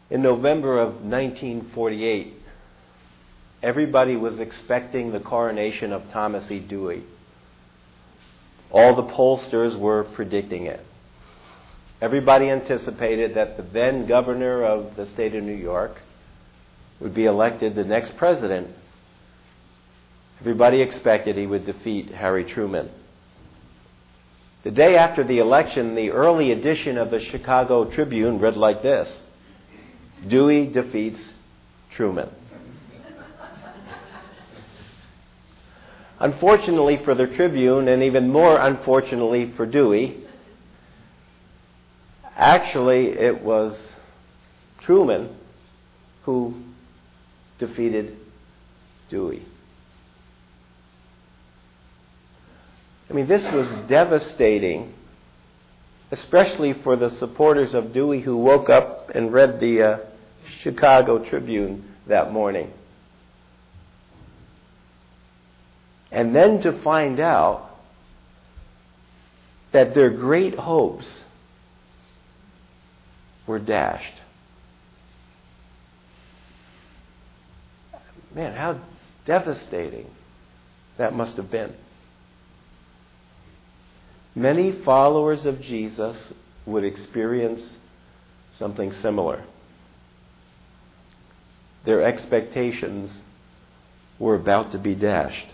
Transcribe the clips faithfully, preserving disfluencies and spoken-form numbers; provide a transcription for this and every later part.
In November of nineteen forty-eight, everybody was expecting the coronation of Thomas E. Dewey. All the pollsters were predicting it. Everybody anticipated that the then governor of the state of New York would be elected the next president. Everybody expected he would defeat Harry Truman. The day after the election, the early edition of the Chicago Tribune read like this: Dewey defeats Truman. Unfortunately for the Tribune, and even more unfortunately for Dewey, actually it was Truman who defeated Dewey. I mean, this was devastating, especially for the supporters of Dewey who woke up and read the uh, Chicago Tribune that morning. And then to find out that their great hopes were dashed. Man, how devastating that must have been. Many followers of Jesus would experience something similar. Their expectations were about to be dashed.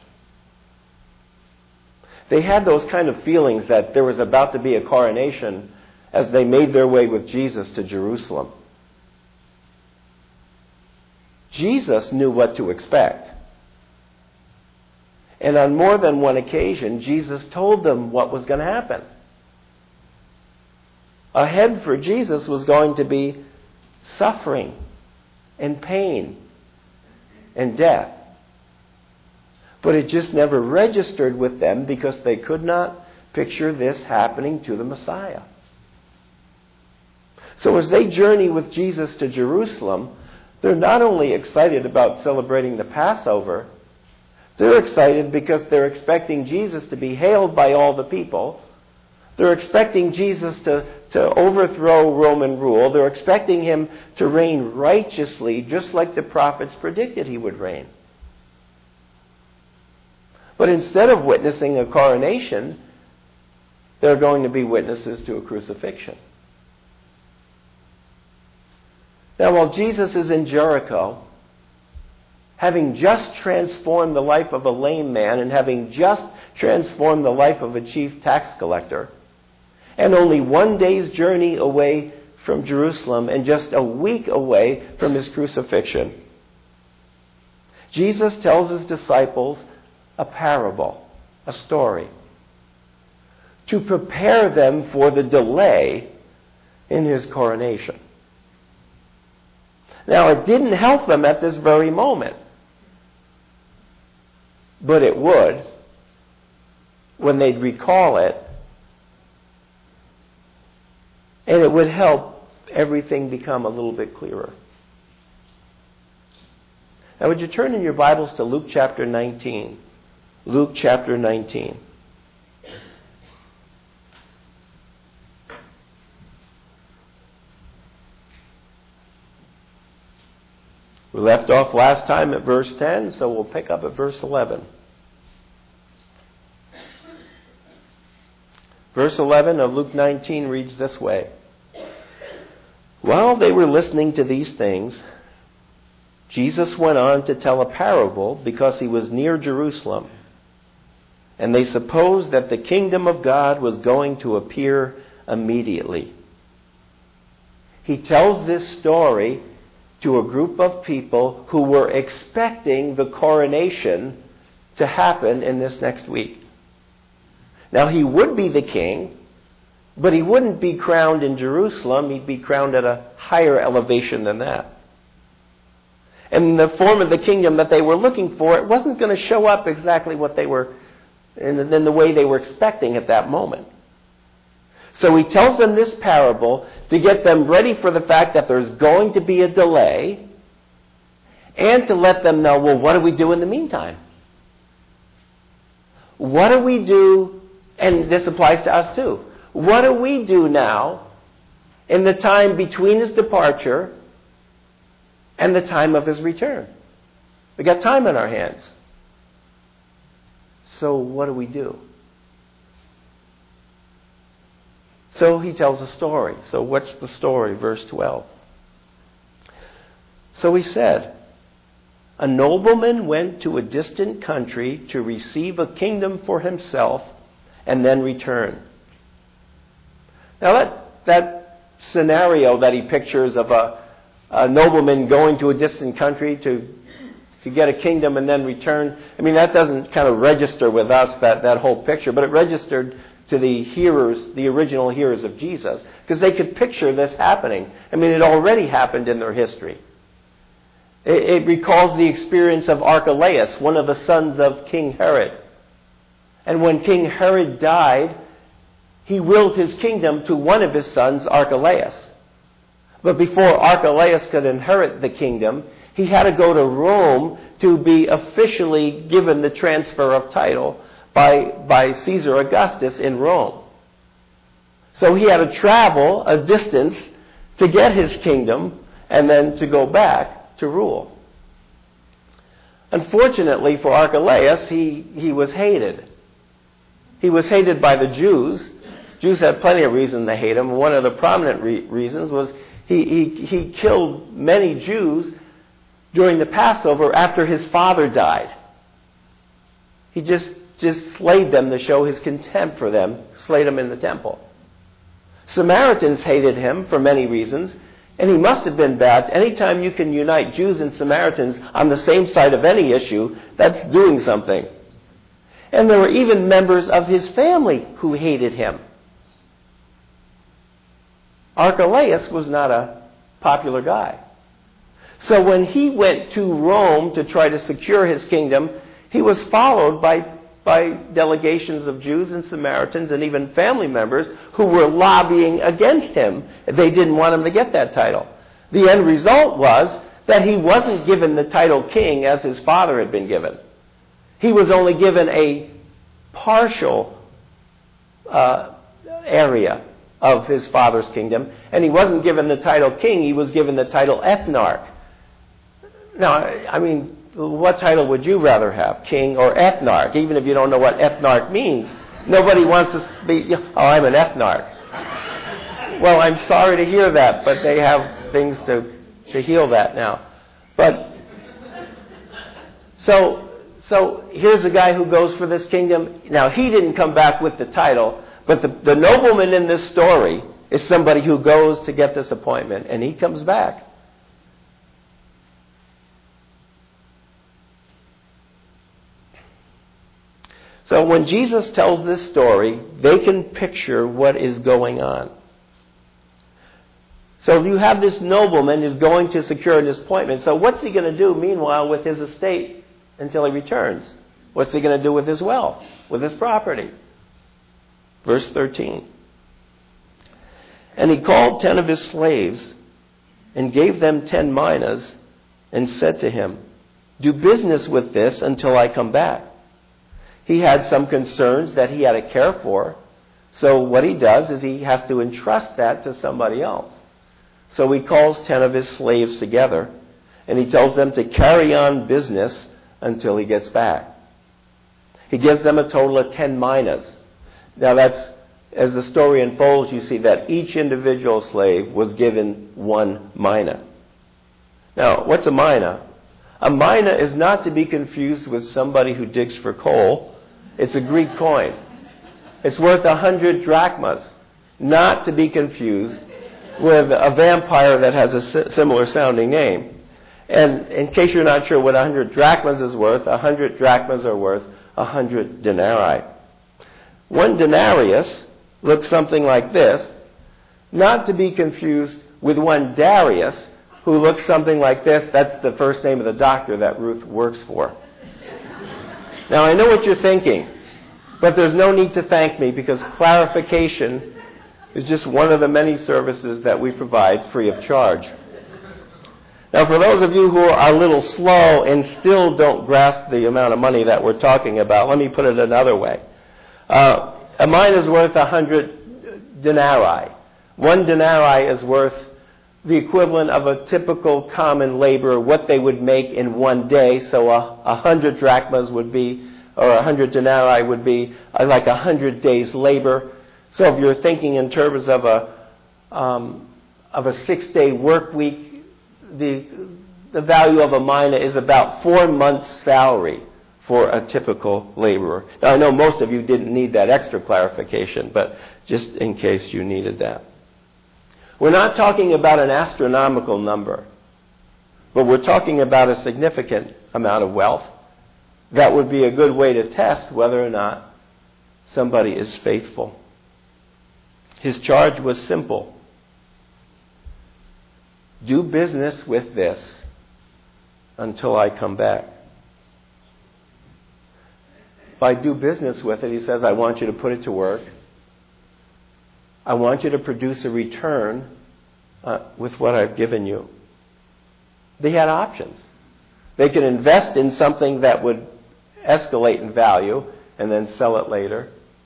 They had those kind of feelings that there was about to be a coronation as they made their way with Jesus to Jerusalem. Jesus knew what to expect. And on more than one occasion, Jesus told them what was going to happen. Ahead for Jesus was going to be suffering and pain and death. But it just never registered with them because they could not picture this happening to the Messiah. So as they journey with Jesus to Jerusalem, they're not only excited about celebrating the Passover, they're excited because they're expecting Jesus to be hailed by all the people. They're expecting Jesus to, to overthrow Roman rule. They're expecting him to reign righteously, just like the prophets predicted he would reign. But instead of witnessing a coronation, they're going to be witnesses to a crucifixion. Now, while Jesus is in Jericho, having just transformed the life of a lame man and having just transformed the life of a chief tax collector, and only one day's journey away from Jerusalem and just a week away from his crucifixion, Jesus tells his disciples a parable, a story, to prepare them for the delay in his coronation. Now, it didn't help them at this very moment, but it would when they'd recall it, and it would help everything become a little bit clearer. Now, would you turn in your Bibles to Luke chapter nineteen? Luke chapter nineteen. We left off last time at verse ten, so we'll pick up at verse eleven. Verse eleven of Luke nineteen reads this way: While they were listening to these things, Jesus went on to tell a parable because he was near Jerusalem, and they supposed that the kingdom of God was going to appear immediately. He tells this story to a group of people who were expecting the coronation to happen in this next week. Now, he would be the king, but he wouldn't be crowned in Jerusalem. He'd be crowned at a higher elevation than that. And the form of the kingdom that they were looking for, it wasn't going to show up exactly what they were, in the, in the way they were expecting at that moment. So he tells them this parable to get them ready for the fact that there's going to be a delay, and to let them know, well, what do we do in the meantime? What do we do, and this applies to us too, what do we do now in the time between his departure and the time of his return. We got time on our hands. So what do we do? So he tells a story. So what's the story? Verse twelve. So he said, a nobleman went to a distant country to receive a kingdom for himself and then return. Now that, that scenario that he pictures of a, a nobleman going to a distant country to, to get a kingdom and then return, I mean, that doesn't kind of register with us, that, that whole picture, but it registered to the hearers, the original hearers of Jesus, because they could picture this happening. I mean, it already happened in their history. It, it recalls the experience of Archelaus, one of the sons of King Herod. And when King Herod died, he willed his kingdom to one of his sons, Archelaus. But before Archelaus could inherit the kingdom, he had to go to Rome to be officially given the transfer of title by, by Caesar Augustus in Rome. So he had to travel a distance to get his kingdom and then to go back to rule. Unfortunately for Archelaus, he, he was hated. He was hated by the Jews. Jews had plenty of reason to hate him. One of the prominent re- reasons was he, he, he killed many Jews during the Passover after his father died. He just, just slayed them to show his contempt for them, slayed them in the temple. Samaritans hated him for many reasons, and he must have been bad. Anytime you can unite Jews and Samaritans on the same side of any issue, that's doing something. And there were even members of his family who hated him. Archelaus was not a popular guy. So when he went to Rome to try to secure his kingdom, he was followed by, by delegations of Jews and Samaritans and even family members who were lobbying against him. They didn't want him to get that title. The end result was that he wasn't given the title king as his father had been given. He was only given a partial uh, area of his father's kingdom, and he wasn't given the title king, he was given the title ethnarch. Now, I mean, what title would you rather have, king or ethnarch? Even if you don't know what ethnarch means, nobody wants to be, oh, I'm an ethnarch. Well, I'm sorry to hear that, but they have things to, to heal that now. But, so, so here's a guy who goes for this kingdom. Now, he didn't come back with the title, but the, the nobleman in this story is somebody who goes to get this appointment, and he comes back. So when Jesus tells this story, they can picture what is going on. So you have this nobleman who's going to secure this appointment. So what's he going to do, meanwhile, with his estate until he returns? What's he going to do with his wealth, with his property? Verse thirteen. And he called ten of his slaves and gave them ten minas and said to him, do business with this until I come back. He had some concerns that he had to care for. So what he does is he has to entrust that to somebody else. So he calls ten of his slaves together and he tells them to carry on business until he gets back. He gives them a total of ten minas. Now that's, as the story unfolds, you see that each individual slave was given one mina. Now, what's a mina? A mina is not to be confused with somebody who digs for coal. It's a Greek coin. It's worth a hundred drachmas. Not to be confused with a vampire that has a similar sounding name. And in case you're not sure what a hundred drachmas is worth, a hundred drachmas are worth a hundred denarii. One denarius looks something like this, not to be confused with one Darius, who looks something like this. That's the first name of the doctor that Ruth works for. Now, I know what you're thinking, but there's no need to thank me because clarification is just one of the many services that we provide free of charge. Now, for those of you who are a little slow and still don't grasp the amount of money that we're talking about, let me put it another way. Uh, a mina is worth a hundred denarii. One denarii is worth the equivalent of a typical common laborer, what they would make in one day. So a, a hundred drachmas would be, or a hundred denarii would be uh, like a hundred days' labor. So if you're thinking in terms of a um, of a six-day work week, the the value of a mina is about four months' salary for a typical laborer. Now, I know most of you didn't need that extra clarification, but just in case you needed that. We're not talking about an astronomical number, but we're talking about a significant amount of wealth. That would be a good way to test whether or not somebody is faithful. His charge was simple. Do business with this until I come back. By do business with it, he says, I want you to put it to work. I want you to produce a return uh, with what I've given you. They had options. They could invest in something that would escalate in value and then sell it later.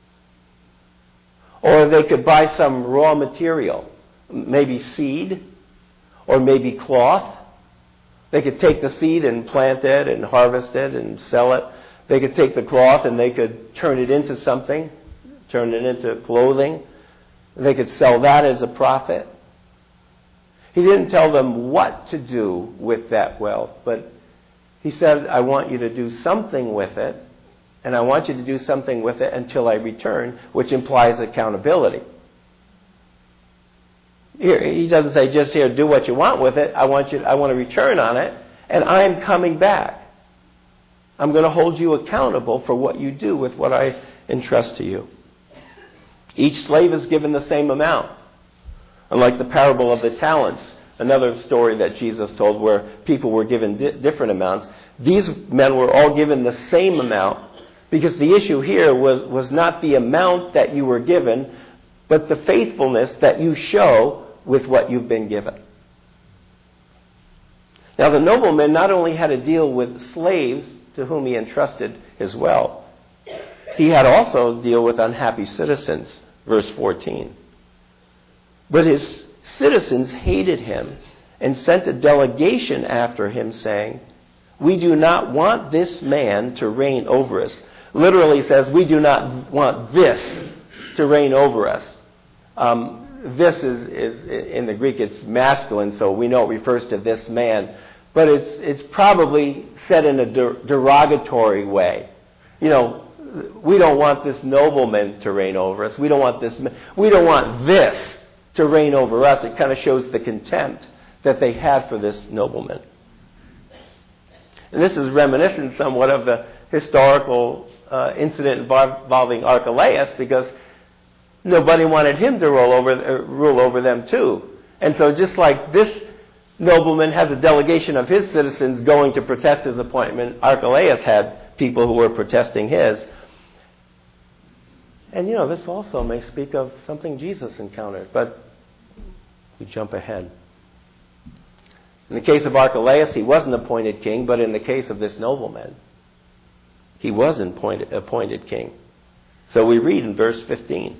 Or they could buy some raw material, maybe seed, or maybe cloth. They could take the seed and plant it and harvest it and sell it. They could take the cloth and they could turn it into something, turn it into clothing. They could sell that as a profit. He didn't tell them what to do with that wealth, but he said, I want you to do something with it, and I want you to do something with it until I return, which implies accountability. Here, he doesn't say, just here, do what you want with it. I want you, I want to return on it, and I'm coming back. I'm going to hold you accountable for what you do with what I entrust to you. Each slave is given the same amount. Unlike the parable of the talents, another story that Jesus told where people were given di- different amounts, these men were all given the same amount, because the issue here was, was not the amount that you were given, but the faithfulness that you show with what you've been given. Now the nobleman not only had to deal with slaves to whom he entrusted his wealth, he had also to deal with unhappy citizens, verse fourteen. But his citizens hated him and sent a delegation after him, saying, we do not want this man to reign over us. Literally says, we do not want this to reign over us. Um, this is, is, in the Greek, it's masculine, so we know it refers to this man. But it's, it's probably said in a der- derogatory way. You know, we don't want this nobleman to reign over us. We don't want this, we don't want this to reign over us. It kind of shows the contempt that they had for this nobleman. And this is reminiscent somewhat of the historical uh, incident involving Archelaus, because nobody wanted him to rule over, uh, rule over them too. And so just like this nobleman has a delegation of his citizens going to protest his appointment, Archelaus had people who were protesting his. And, you know, this also may speak of something Jesus encountered, but we jump ahead. In the case of Archelaus, he wasn't appointed king, but in the case of this nobleman, he was appointed, appointed king. So we read in verse fifteen.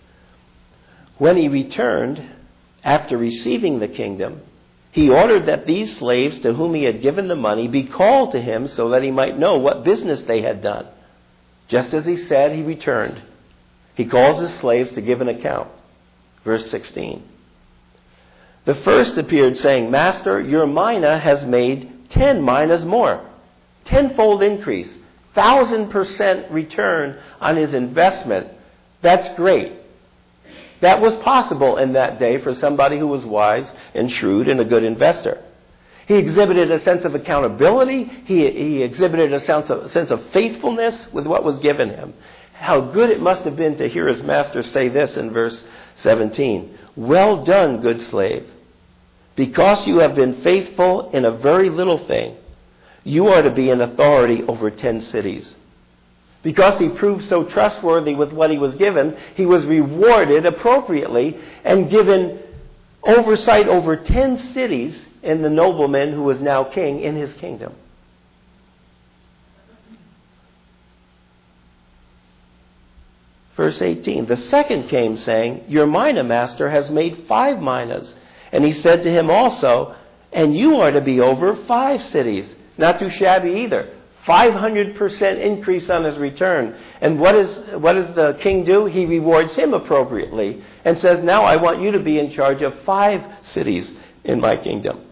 When he returned, after receiving the kingdom, he ordered that these slaves to whom he had given the money be called to him so that he might know what business they had done. Just as he said, he returned. He calls his slaves to give an account. Verse sixteen. The first appeared saying, Master, your mina has made ten minas more. Tenfold increase. Thousand percent return on his investment. That's great. That was possible in that day for somebody who was wise and shrewd and a good investor. He exhibited a sense of accountability. He, he exhibited a sense of, sense of faithfulness with what was given him. How good it must have been to hear his master say this in verse seventeen. Well done, good slave. Because you have been faithful in a very little thing, you are to be an authority over ten cities. Because he proved so trustworthy with what he was given, he was rewarded appropriately and given oversight over ten cities in the nobleman who was now king in his kingdom. Verse eighteen, the second came saying, your mina, master, has made five minas. And he said to him also, and you are to be over five cities. Not too shabby either. five hundred percent increase on his return. And what, is, what does the king do? He rewards him appropriately and says, now I want you to be in charge of five cities in my kingdom.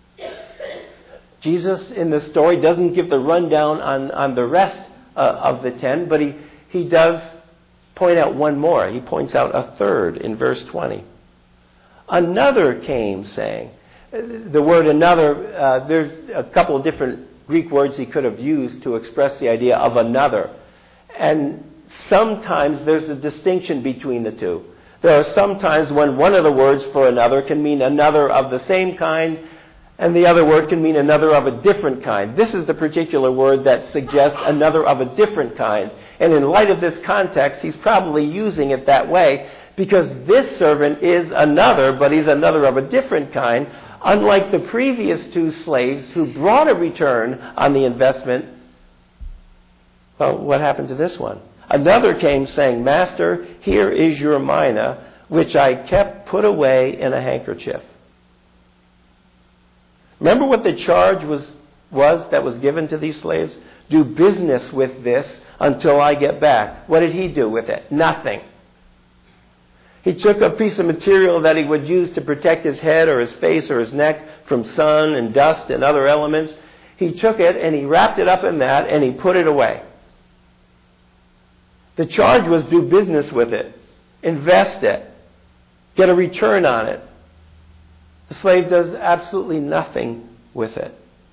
Jesus in the story doesn't give the rundown on, on the rest uh, of the ten, but he, he does point out one more. He points out a third in verse twenty. Another came saying, the word another, uh, there's a couple of different Greek words he could have used to express the idea of another. And sometimes there's a distinction between the two. There are some times when one of the words for another can mean another of the same kind, and the other word can mean another of a different kind. This is the particular word that suggests another of a different kind. And in light of this context, he's probably using it that way because this servant is another, but he's another of a different kind. Unlike the previous two slaves who brought a return on the investment, well, what happened to this one? Another came saying, Master, here is your mina, which I kept put away in a handkerchief. Remember what the charge was, was that was given to these slaves? Do business with this until I get back. What did he do with it? Nothing. He took a piece of material that he would use to protect his head or his face or his neck from sun and dust and other elements. He took it and he wrapped it up in that and he put it away. The charge was do business with it. Invest it. Get a return on it. The slave does absolutely nothing with it.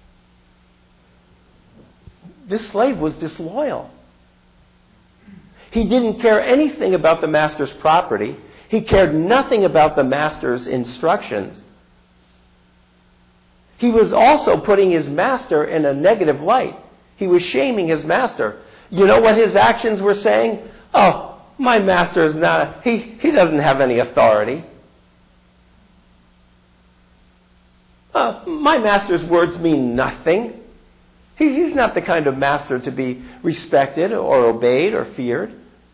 This slave was disloyal. He didn't care anything about the master's property. He cared nothing about the master's instructions. He was also putting his master in a negative light. He was shaming his master. You know what his actions were saying? Oh, my master is not, a, he, he doesn't have any authority. Uh, my master's words mean nothing. He, he's not the kind of master to be respected or obeyed or feared.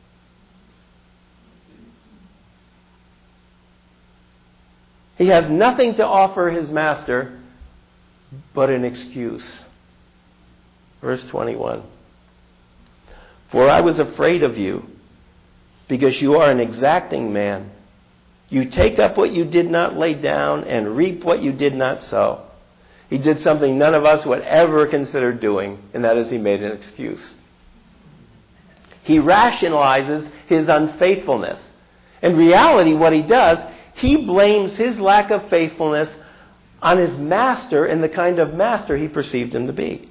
He has nothing to offer his master but an excuse. Verse twenty-one. For I was afraid of you, because you are an exacting man. You take up what you did not lay down and reap what you did not sow. He did something none of us would ever consider doing, and that is he made an excuse. He rationalizes his unfaithfulness. In reality, what he does, he blames his lack of faithfulness on his master and the kind of master he perceived him to be.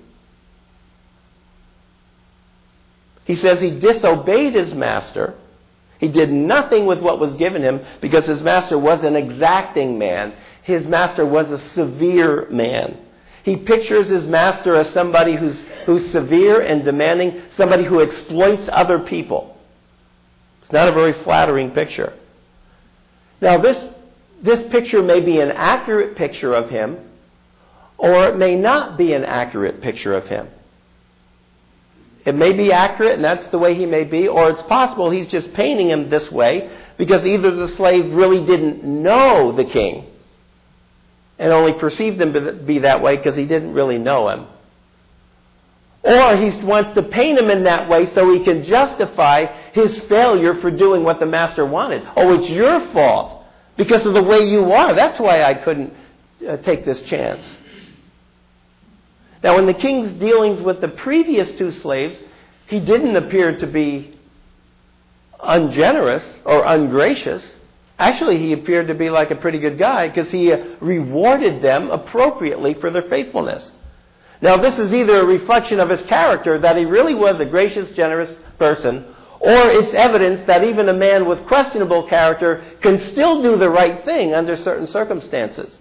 He says he disobeyed his master. He did nothing with what was given him because his master was an exacting man. His master was a severe man. He pictures his master as somebody who's, who's severe and demanding, somebody who exploits other people. It's not a very flattering picture. Now, this, this picture may be an accurate picture of him, or it may not be an accurate picture of him. It may be accurate, and that's the way he may be, or it's possible he's just painting him this way because either the slave really didn't know the king and only perceived him to be that way because he didn't really know him. Or he wants to paint him in that way so he can justify his failure for doing what the master wanted. Oh, it's your fault because of the way you are. That's why I couldn't uh, take this chance. Now, in the king's dealings with the previous two slaves, he didn't appear to be ungenerous or ungracious. Actually, he appeared to be like a pretty good guy because he rewarded them appropriately for their faithfulness. Now, this is either a reflection of his character, that he really was a gracious, generous person, or it's evidence that even a man with questionable character can still do the right thing under certain circumstances.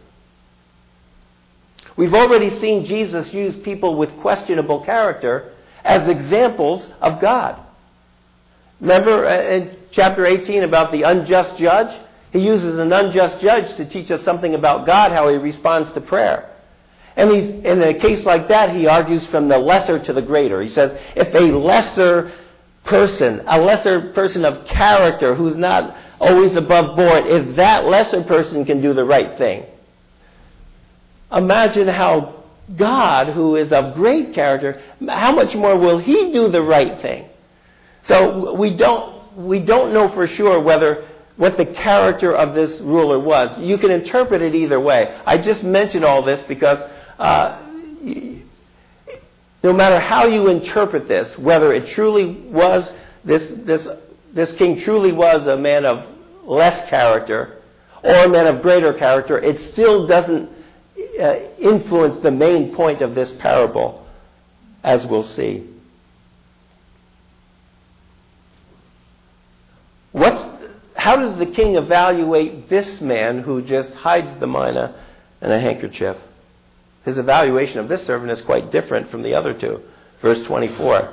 We've already seen Jesus use people with questionable character as examples of God. Remember in chapter eighteen about the unjust judge? He uses an unjust judge to teach us something about God, how he responds to prayer. And he's, in a case like that, he argues from the lesser to the greater. He says, if a lesser person, a lesser person of character who's not always above board, if that lesser person can do the right thing, imagine how God, who is of great character, how much more will He do the right thing? So we don't, we don't know for sure whether what the character of this ruler was. You can interpret it either way. I just mentioned all this because uh, no matter how you interpret this, whether it truly was, this, this, this king truly was a man of less character or a man of greater character, it still doesn't uh, influence the main point of this parable, as we'll see. What's, how does the king evaluate this man who just hides the mina and a handkerchief? His evaluation of this servant is quite different from the other two. Verse twenty-four.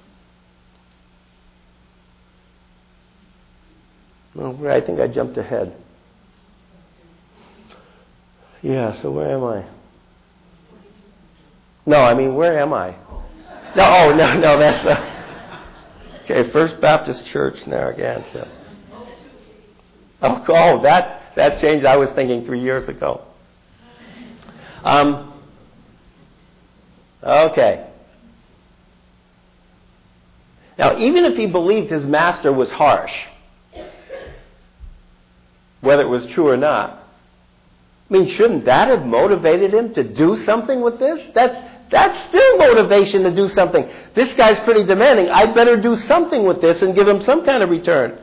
Well, I think I jumped ahead. Yeah, so where am I? No, I mean, where am I? No, oh, no, no, that's... Uh, okay, First Baptist Church now again. So. Oh, oh, that, that changed. I was thinking three years ago. Um, okay. Now, even if he believed his master was harsh, whether it was true or not, I mean, shouldn't that have motivated him to do something with this? That's, that's still motivation to do something. This guy's pretty demanding. I'd better do something with this and give him some kind of return.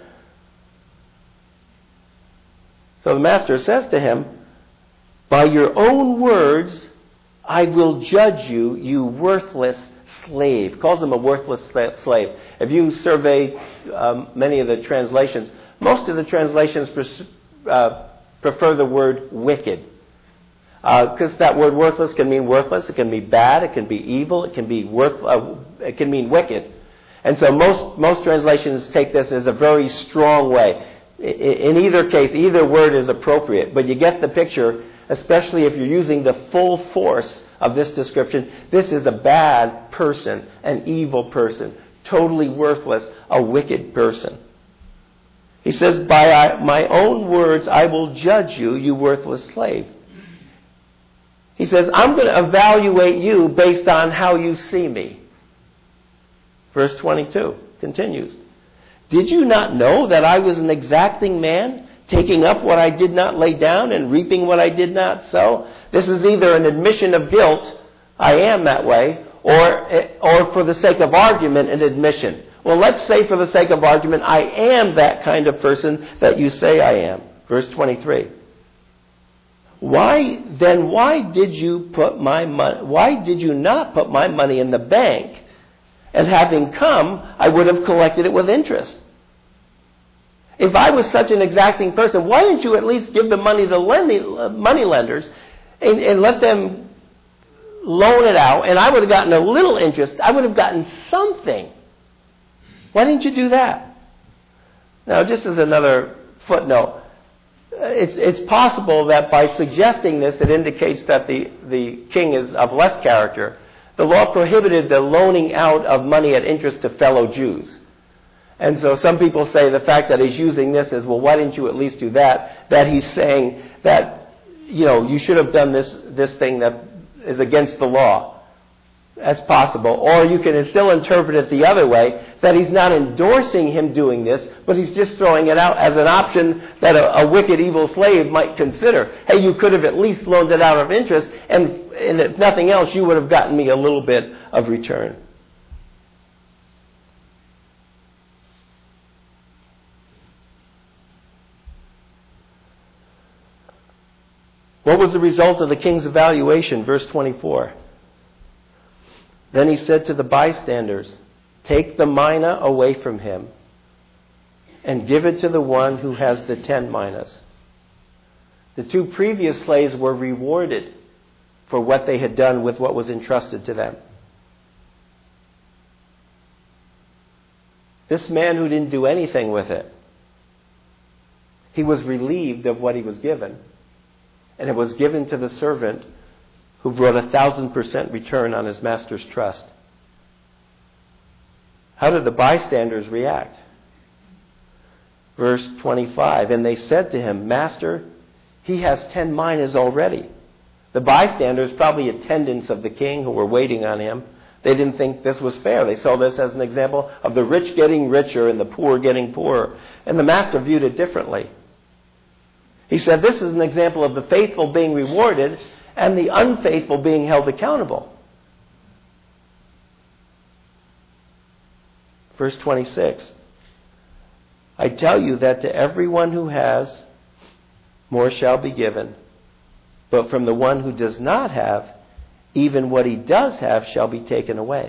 So the master says to him, by your own words, I will judge you, you worthless slave. Calls him a worthless slave. If you survey um, many of the translations, most of the translations pres- uh, prefer the word wicked. Because uh, that word worthless can mean worthless, it can be bad, it can be evil, it can be worth, uh, it can mean wicked. And so most, most translations take this as a very strong way. In either case, either word is appropriate, but you get the picture, especially if you're using the full force of this description. This is a bad person, an evil person, totally worthless, a wicked person. He says, by my own words I will judge you, you worthless slave. He says, I'm going to evaluate you based on how you see me. Verse twenty-two continues. Did you not know that I was an exacting man, taking up what I did not lay down and reaping what I did not sow? This is either an admission of guilt, I am that way, or, or for the sake of argument, an admission. Well, let's say for the sake of argument, I am that kind of person that you say I am. Verse twenty-three. Why, then why did you put my money, why did you not put my money in the bank? And having come, I would have collected it with interest. If I was such an exacting person, why didn't you at least give the money to lending, money lenders and, and let them loan it out, and I would have gotten a little interest. I would have gotten something. Why didn't you do that? Now, just as another footnote, it's, it's possible that by suggesting this, it indicates that the, the king is of less character. The law prohibited the loaning out of money at interest to fellow Jews. And so some people say the fact that he's using this is, well, why didn't you at least do that? That he's saying that, you know, you should have done this, this thing that is against the law. That's possible. Or you can still interpret it the other way, that he's not endorsing him doing this, but he's just throwing it out as an option that a, a wicked, evil slave might consider. Hey, you could have at least loaned it out of interest, and, and if nothing else, you would have gotten me a little bit of return. What was the result of the king's evaluation? Verse twenty-four. Then he said to the bystanders, take the mina away from him and give it to the one who has the ten minas. The two previous slaves were rewarded for what they had done with what was entrusted to them. This man who didn't do anything with it, he was relieved of what he was given, and it was given to the servant who brought a thousand percent return on his master's trust. How did the bystanders react? Verse twenty-five, and they said to him, Master, he has ten minas already. The bystanders, probably attendants of the king who were waiting on him, they didn't think this was fair. They saw this as an example of the rich getting richer and the poor getting poorer. And the master viewed it differently. He said, this is an example of the faithful being rewarded and the unfaithful being held accountable. Verse twenty-six, I tell you that to everyone who has, more shall be given. But from the one who does not have, even what he does have shall be taken away.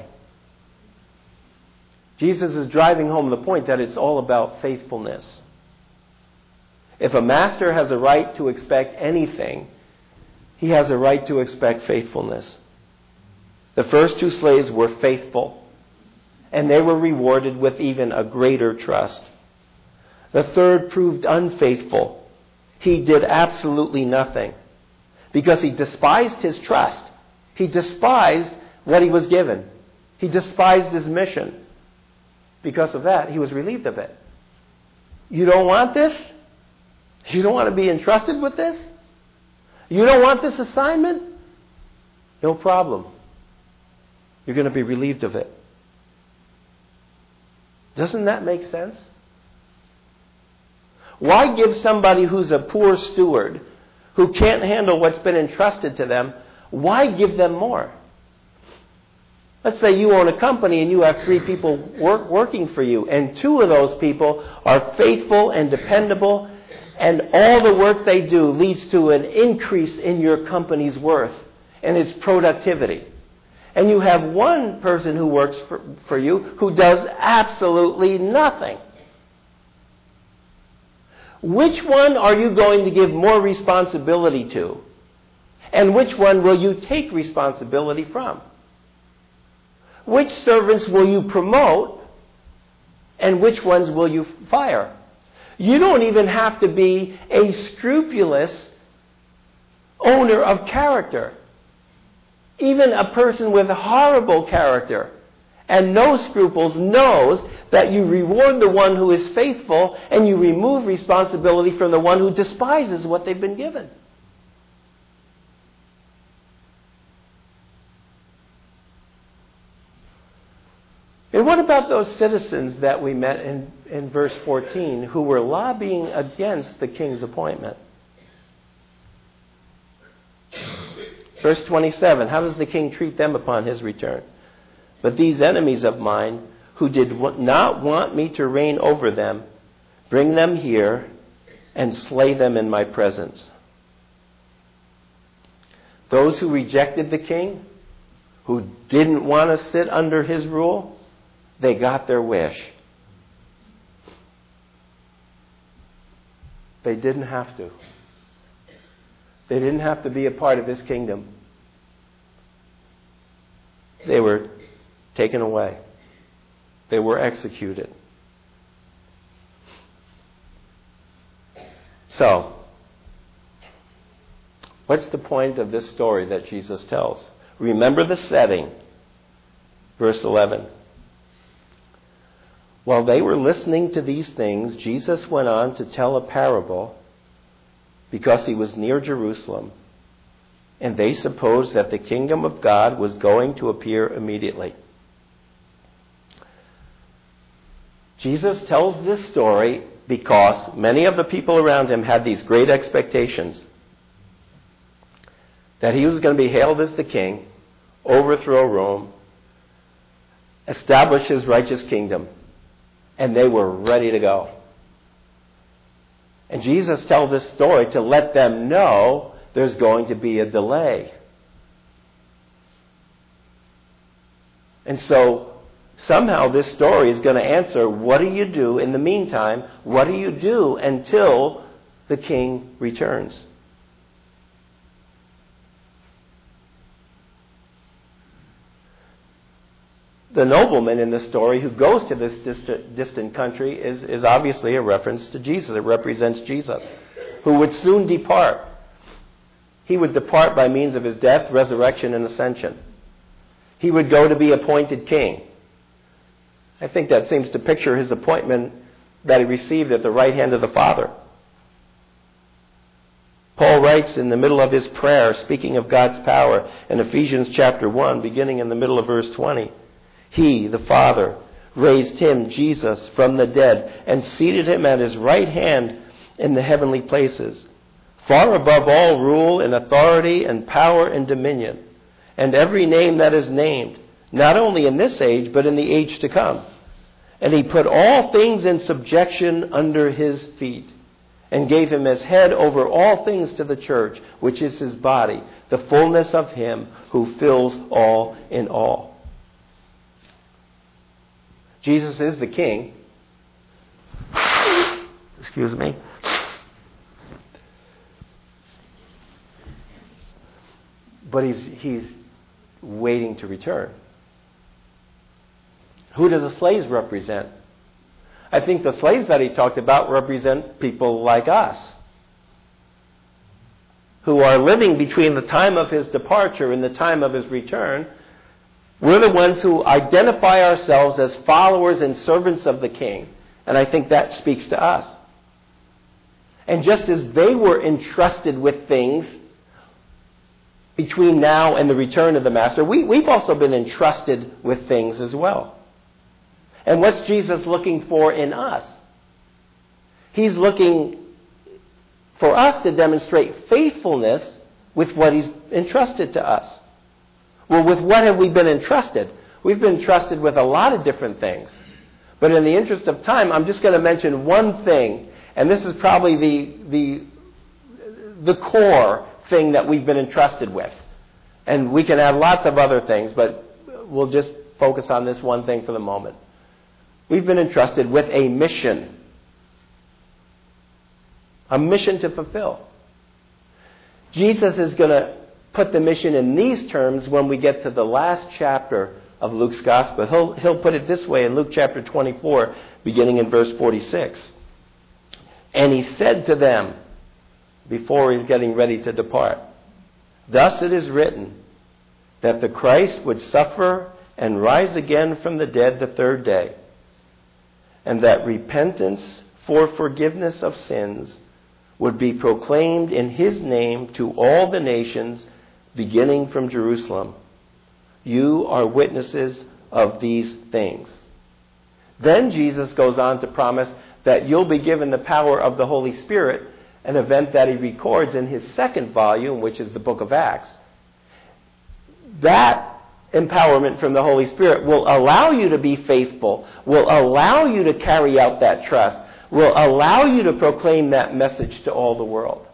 Jesus is driving home the point that it's all about faithfulness. If a master has a right to expect anything, he has a right to expect faithfulness. The first two slaves were faithful, and they were rewarded with even a greater trust. The third proved unfaithful. He did absolutely nothing because he despised his trust. He despised what he was given. He despised his mission. Because of that, he was relieved of it. You don't want this? You don't want to be entrusted with this? You don't want this assignment? No problem. You're going to be relieved of it. Doesn't that make sense? Why give somebody who's a poor steward, who can't handle what's been entrusted to them, why give them more? Let's say you own a company and you have three people work, working for you, and two of those people are faithful and dependable, and all the work they do leads to an increase in your company's worth and its productivity. And you have one person who works for, for you who does absolutely nothing. Which one are you going to give more responsibility to? And which one will you take responsibility from? Which servants will you promote? And which ones will you fire? You don't even have to be a scrupulous owner of character. Even a person with horrible character and no scruples knows that you reward the one who is faithful and you remove responsibility from the one who despises what they've been given. And what about those citizens that we met in, in verse fourteen who were lobbying against the king's appointment? Verse twenty-seven, how does the king treat them upon his return? But these enemies of mine, who did not want me to reign over them, bring them here and slay them in my presence. Those who rejected the king, who didn't want to sit under his rule, they got their wish. They didn't have to. They didn't have to be a part of his kingdom. They were taken away. They were executed. So, what's the point of this story that Jesus tells? Remember the setting. Verse eleven. While they were listening to these things, Jesus went on to tell a parable because he was near Jerusalem, and they supposed that the kingdom of God was going to appear immediately. Jesus tells this story because many of the people around him had these great expectations that he was going to be hailed as the king, overthrow Rome, establish his righteous kingdom, and they were ready to go. And Jesus tells this story to let them know there's going to be a delay. And so somehow this story is going to answer, what do you do in the meantime? What do you do until the king returns? The nobleman in the story who goes to this distant, distant country is, is obviously a reference to Jesus. It represents Jesus, who would soon depart. He would depart by means of his death, resurrection, and ascension. He would go to be appointed king. I think that seems to picture his appointment that he received at the right hand of the Father. Paul writes in the middle of his prayer, speaking of God's power, in Ephesians chapter one, beginning in the middle of verse twenty. He, the Father, raised him, Jesus, from the dead and seated him at his right hand in the heavenly places, far above all rule and authority and power and dominion, and every name that is named, not only in this age, but in the age to come. And he put all things in subjection under his feet, and gave him as head over all things to the church, which is his body, the fullness of him who fills all in all. Jesus is the King. Excuse me. But he's, he's waiting to return. Who do the slaves represent? I think the slaves that he talked about represent people like us, who are living between the time of his departure and the time of his return. We're the ones who identify ourselves as followers and servants of the King, and I think that speaks to us. And just as they were entrusted with things between now and the return of the Master, we, we've also been entrusted with things as well. And what's Jesus looking for in us? He's looking for us to demonstrate faithfulness with what he's entrusted to us. Well, with what have we been entrusted? We've been entrusted with a lot of different things. But in the interest of time, I'm just going to mention one thing, and this is probably the, the, the core thing that we've been entrusted with. And we can add lots of other things, but we'll just focus on this one thing for the moment. We've been entrusted with a mission. A mission to fulfill. Jesus is going to put the mission in these terms when we get to the last chapter of Luke's Gospel. He'll, he'll put it this way in Luke chapter twenty-four, beginning in verse forty-six. And he said to them, before he's getting ready to depart, "Thus it is written, that the Christ would suffer and rise again from the dead the third day, and that repentance for forgiveness of sins would be proclaimed in his name to all the nations, beginning from Jerusalem. You are witnesses of these things." Then Jesus goes on to promise that you'll be given the power of the Holy Spirit, an event that he records in his second volume, which is the book of Acts. That empowerment from the Holy Spirit will allow you to be faithful, will allow you to carry out that trust, will allow you to proclaim that message to all the world.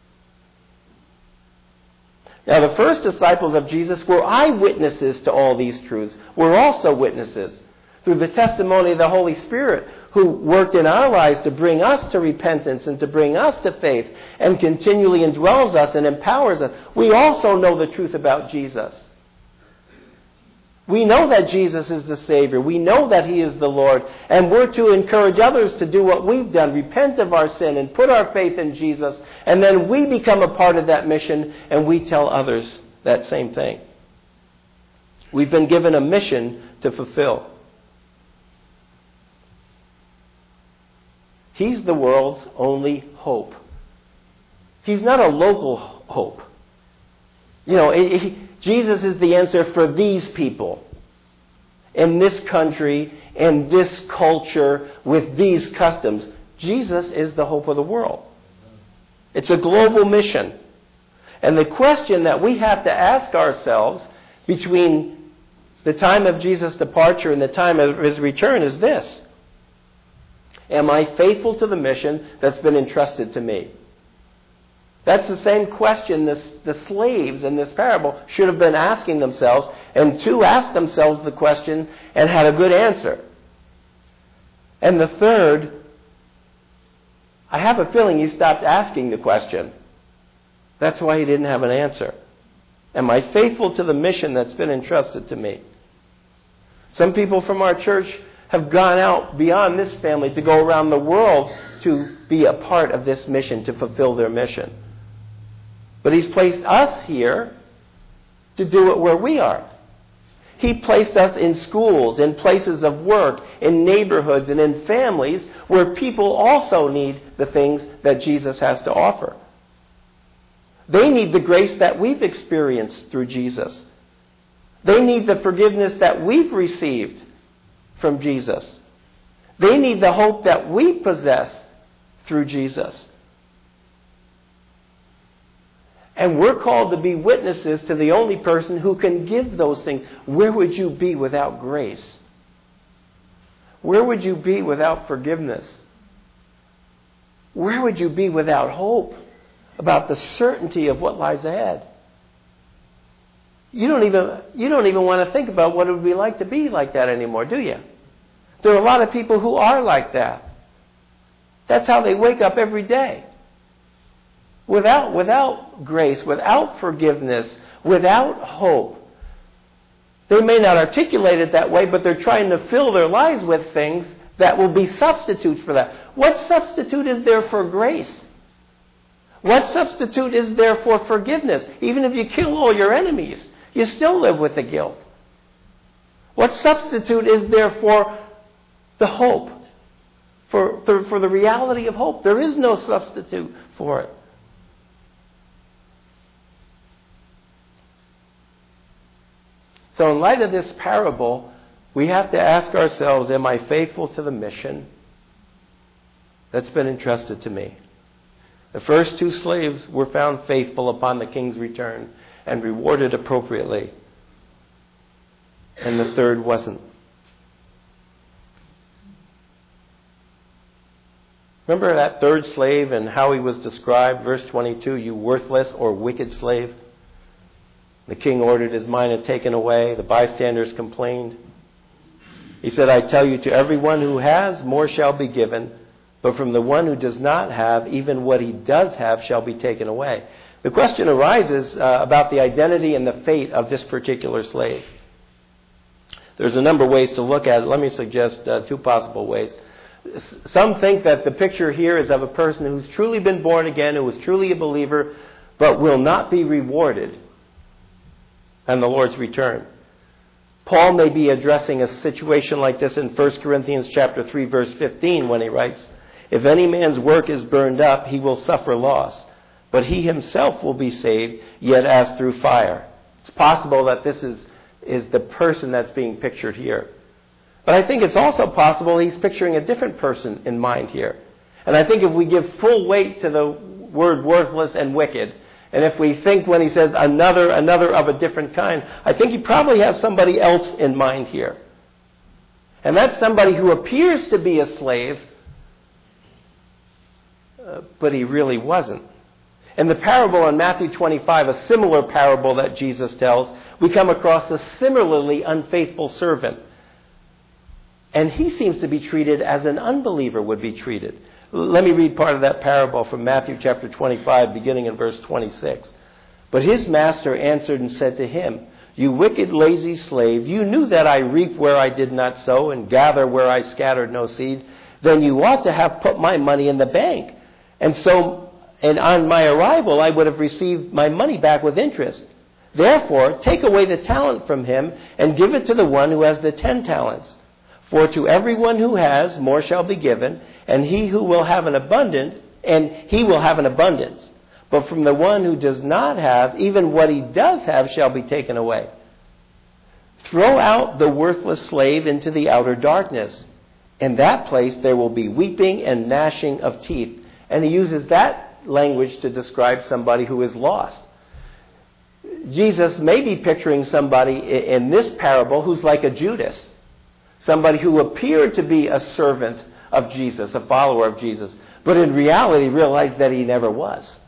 Now, the first disciples of Jesus were eyewitnesses to all these truths. We're also witnesses through the testimony of the Holy Spirit, who worked in our lives to bring us to repentance and to bring us to faith and continually indwells us and empowers us. We also know the truth about Jesus. We know that Jesus is the Savior. We know that he is the Lord. And we're to encourage others to do what we've done, repent of our sin and put our faith in Jesus. And then we become a part of that mission and we tell others that same thing. We've been given a mission to fulfill. He's the world's only hope. He's not a local hope. You know, it, it, Jesus is the answer for these people in this country, in this culture, with these customs. Jesus is the hope of the world. It's a global mission. And the question that we have to ask ourselves between the time of Jesus' departure and the time of his return is this: am I faithful to the mission that's been entrusted to me? That's the same question the, the slaves in this parable should have been asking themselves, and two asked themselves the question and had a good answer. And the third, I have a feeling he stopped asking the question. That's why he didn't have an answer. Am I faithful to the mission that's been entrusted to me? Some people from our church have gone out beyond this family to go around the world to be a part of this mission, to fulfill their mission. But he's placed us here to do it where we are. He placed us in schools, in places of work, in neighborhoods, and in families where people also need the things that Jesus has to offer. They need the grace that we've experienced through Jesus. They need the forgiveness that we've received from Jesus. They need the hope that we possess through Jesus. And we're called to be witnesses to the only person who can give those things. Where would you be without grace? Where would you be without forgiveness? Where would you be without hope about the certainty of what lies ahead? You don't even, you don't even want to think about what it would be like to be like that anymore, do you? There are a lot of people who are like that. That's how they wake up every day. Without, without grace, without forgiveness, without hope. They may not articulate it that way, but they're trying to fill their lives with things that will be substitutes for that. What substitute is there for grace? What substitute is there for forgiveness? Even if you kill all your enemies, you still live with the guilt. What substitute is there for the hope? For, for, for the reality of hope? There is no substitute for it. So in light of this parable, we have to ask ourselves, am I faithful to the mission that's been entrusted to me? The first two slaves were found faithful upon the king's return and rewarded appropriately. And the third wasn't. Remember that third slave and how he was described? Verse twenty-two, you worthless or wicked slave. The king ordered his mina taken away. The bystanders complained. He said, I tell you, to everyone who has, more shall be given. But from the one who does not have, even what he does have shall be taken away. The question arises uh, about the identity and the fate of this particular slave. There's a number of ways to look at it. Let me suggest uh, two possible ways. Some think that the picture here is of a person who's truly been born again, who is truly a believer, but will not be rewarded on the Lord's return. Paul may be addressing a situation like this in First Corinthians chapter three, verse fifteen, when he writes, if any man's work is burned up, he will suffer loss, but he himself will be saved, yet as through fire. It's possible that this is, is the person that's being pictured here. But I think it's also possible he's picturing a different person in mind here. And I think if we give full weight to the word worthless and wicked, and if we think when he says another, another of a different kind, I think he probably has somebody else in mind here. And that's somebody who appears to be a slave, uh, but he really wasn't. In the parable in Matthew twenty-five, a similar parable that Jesus tells, we come across a similarly unfaithful servant. And he seems to be treated as an unbeliever would be treated. Let me read part of that parable from Matthew chapter twenty-five, beginning in verse twenty-six. But his master answered and said to him, you wicked, lazy slave, you knew that I reap where I did not sow and gather where I scattered no seed. Then you ought to have put my money in the bank. And so, and on my arrival, I would have received my money back with interest. Therefore, take away the talent from him and give it to the one who has the ten talents. For to everyone who has, more shall be given, and he who will have an abundant, and he will have an abundance. But from the one who does not have, even what he does have shall be taken away. Throw out the worthless slave into the outer darkness. In that place there will be weeping and gnashing of teeth. And he uses that language to describe somebody who is lost. Jesus may be picturing somebody in this parable who's like a Judas. Somebody who appeared to be a servant of Jesus, a follower of Jesus, but in reality realized that he never was.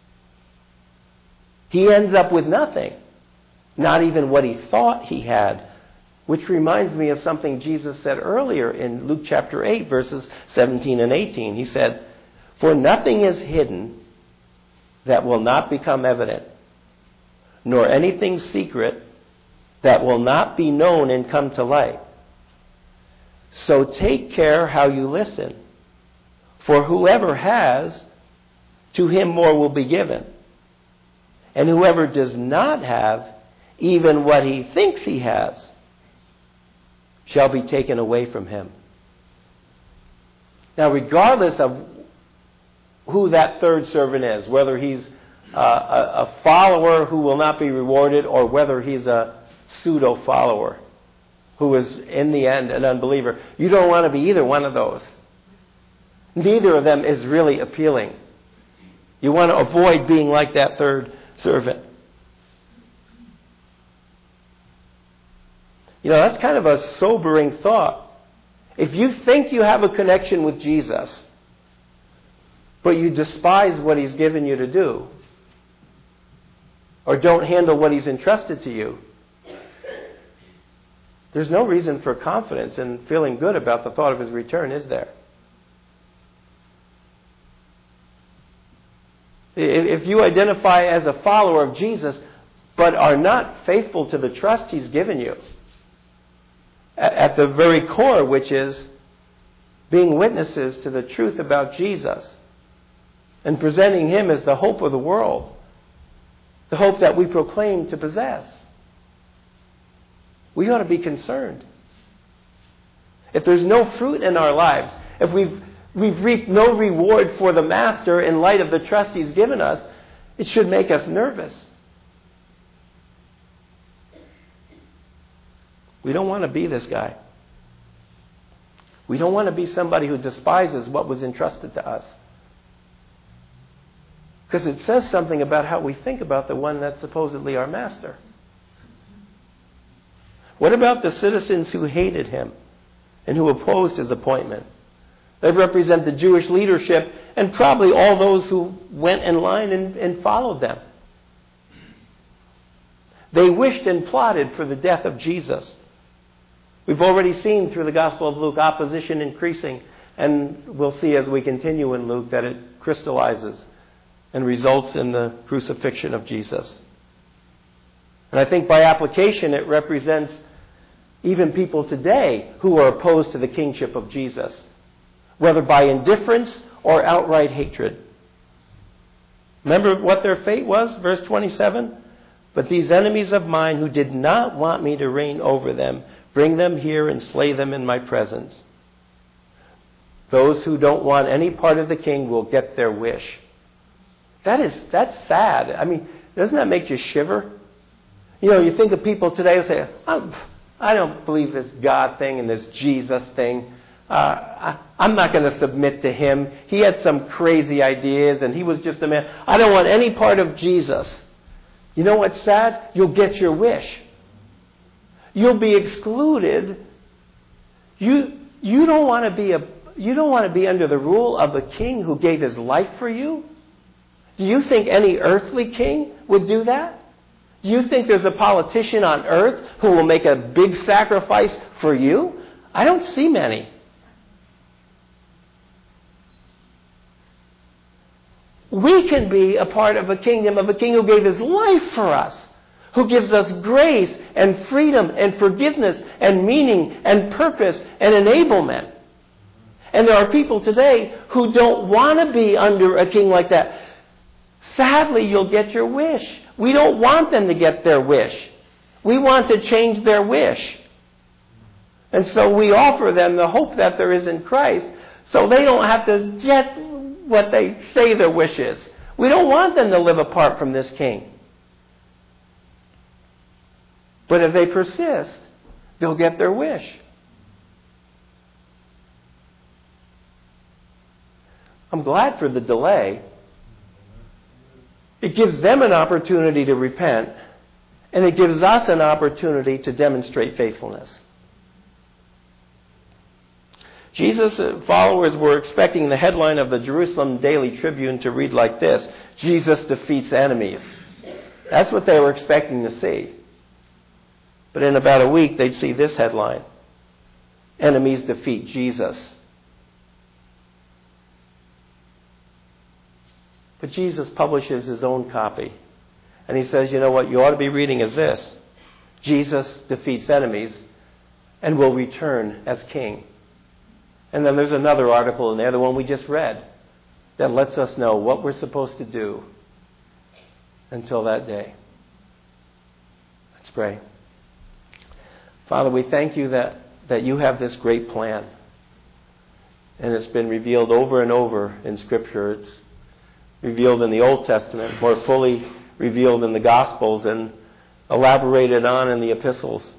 He ends up with nothing, not even what he thought he had, which reminds me of something Jesus said earlier in Luke chapter eight, verses seventeen and eighteen. He said, for nothing is hidden that will not become evident, nor anything secret that will not be known and come to light. So take care how you listen. For whoever has, to him more will be given. And whoever does not have, even what he thinks he has, shall be taken away from him. Now, regardless of who that third servant is, whether he's uh, a, a follower who will not be rewarded or whether he's a pseudo-follower who is in the end an unbeliever, you don't want to be either one of those. Neither of them is really appealing. You want to avoid being like that third servant. You know, that's kind of a sobering thought. If you think you have a connection with Jesus, but you despise what he's given you to do, or don't handle what he's entrusted to you, there's no reason for confidence and feeling good about the thought of his return, is there? If you identify as a follower of Jesus, but are not faithful to the trust he's given you, at the very core, which is being witnesses to the truth about Jesus and presenting him as the hope of the world, the hope that we proclaim to possess, we ought to be concerned. If there's no fruit in our lives, if we've, we've reaped no reward for the Master in light of the trust he's given us, it should make us nervous. We don't want to be this guy. We don't want to be somebody who despises what was entrusted to us. Because it says something about how we think about the one that's supposedly our master. What about the citizens who hated him and who opposed his appointment? They represent the Jewish leadership and probably all those who went in line and, and followed them. They wished and plotted for the death of Jesus. We've already seen through the Gospel of Luke opposition increasing, and we'll see as we continue in Luke that it crystallizes and results in the crucifixion of Jesus. And I think by application it represents even people today who are opposed to the kingship of Jesus, whether by indifference or outright hatred. Remember what their fate was? Verse twenty-seven? But these enemies of mine who did not want me to reign over them, bring them here and slay them in my presence. Those who don't want any part of the king will get their wish. That is, that's sad. I mean, doesn't that make you shiver? You know, you think of people today who say, I'm, I don't believe this God thing and this Jesus thing. Uh, I, I'm not going to submit to him. He had some crazy ideas and he was just a man. I don't want any part of Jesus. You know what's sad? You'll get your wish. You'll be excluded. You, you don't want to be a, you don't want to be under the rule of a king who gave his life for you? Do you think any earthly king would do that? Do you think there's a politician on earth who will make a big sacrifice for you? I don't see many. We can be a part of a kingdom of a king who gave his life for us, who gives us grace and freedom and forgiveness and meaning and purpose and enablement. And there are people today who don't want to be under a king like that. Sadly, you'll get your wish. We don't want them to get their wish. We want to change their wish. And so we offer them the hope that there is in Christ so they don't have to get what they say their wish is. We don't want them to live apart from this king. But if they persist, they'll get their wish. I'm glad for the delay. It gives them an opportunity to repent, and it gives us an opportunity to demonstrate faithfulness. Jesus' followers were expecting the headline of the Jerusalem Daily Tribune to read like this: Jesus defeats enemies. That's what they were expecting to see. But in about a week, they'd see this headline: Enemies defeat Jesus. But Jesus publishes his own copy. And he says, you know what you ought to be reading is this: Jesus defeats enemies and will return as king. And then there's another article in there, the one we just read, that lets us know what we're supposed to do until that day. Let's pray. Father, we thank you that that you have this great plan. And it's been revealed over and over in Scripture. It's revealed in the Old Testament, more fully revealed in the Gospels, and elaborated on in the epistles.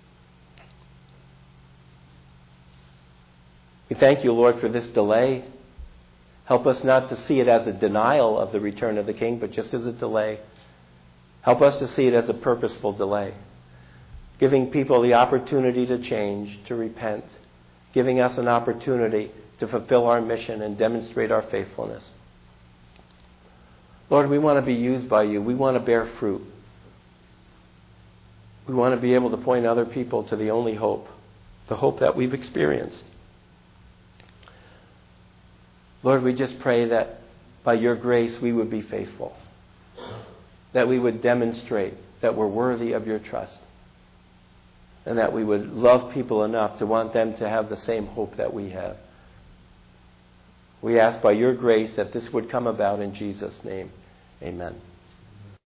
We thank you, Lord, for this delay. Help us not to see it as a denial of the return of the King, but just as a delay. Help us to see it as a purposeful delay, giving people the opportunity to change, to repent, giving us an opportunity to fulfill our mission and demonstrate our faithfulness. Lord, we want to be used by you. We want to bear fruit. We want to be able to point other people to the only hope, the hope that we've experienced. Lord, we just pray that by your grace we would be faithful, that we would demonstrate that we're worthy of your trust, and that we would love people enough to want them to have the same hope that we have. We ask by your grace that this would come about in Jesus' name. Amen.